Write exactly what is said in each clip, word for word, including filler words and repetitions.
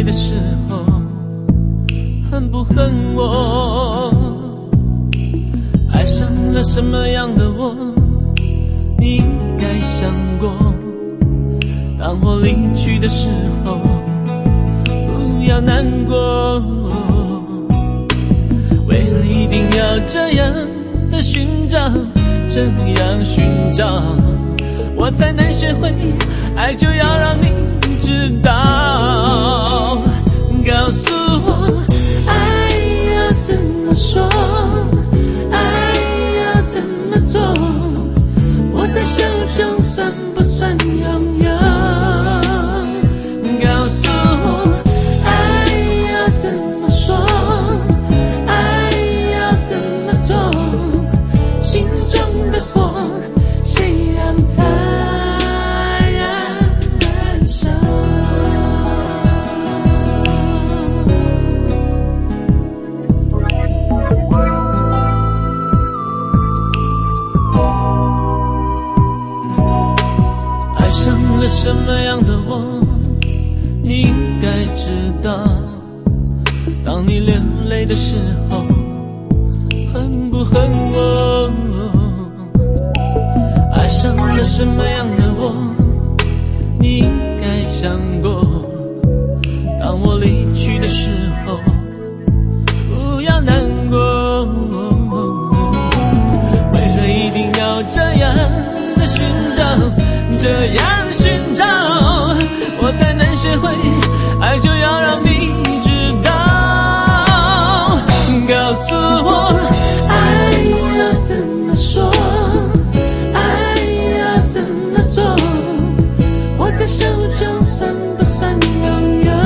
的时候，恨不恨我？爱上了什么样的我，你应该想过。当我离去的时候，不要难过。为了一定要这样的寻找，这样寻找，我才能学会爱就要让你知道。告诉我爱要怎么说，爱要怎么做，我在手中算不算拥有？告诉我爱要怎么说，爱要怎么做，心中的火谁让它燃烧？爱上了什么样的我，你应该知道。当你流泪的时候，恨不恨我？爱上了什么样的我，你应该想过。当我离去的时候，不要难过。为何一定要这样的寻找，这样寻找，我才能学会爱就要让你知道。告诉我爱要怎么说，爱要怎么做，我在手中算不算拥有？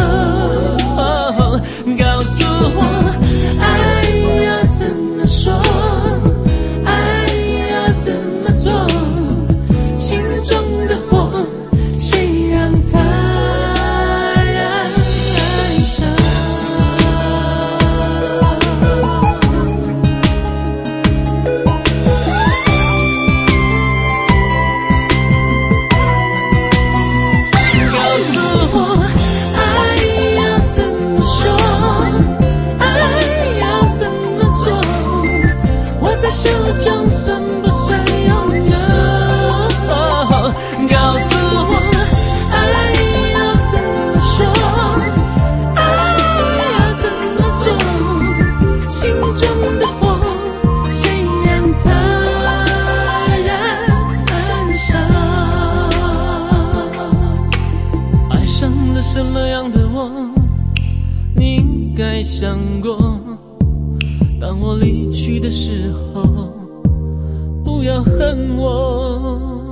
告诉我爱要怎么说，爱要怎么做，心中的火谁让它燃烧？告诉我爱要怎么说，爱要怎么做，我在手中算不算拥有？告诉我爱要怎么说，爱要怎么做，心中的火谁让它燃烧？爱上了什么样的我，你应该想过。当我离去的时候，不要恨我。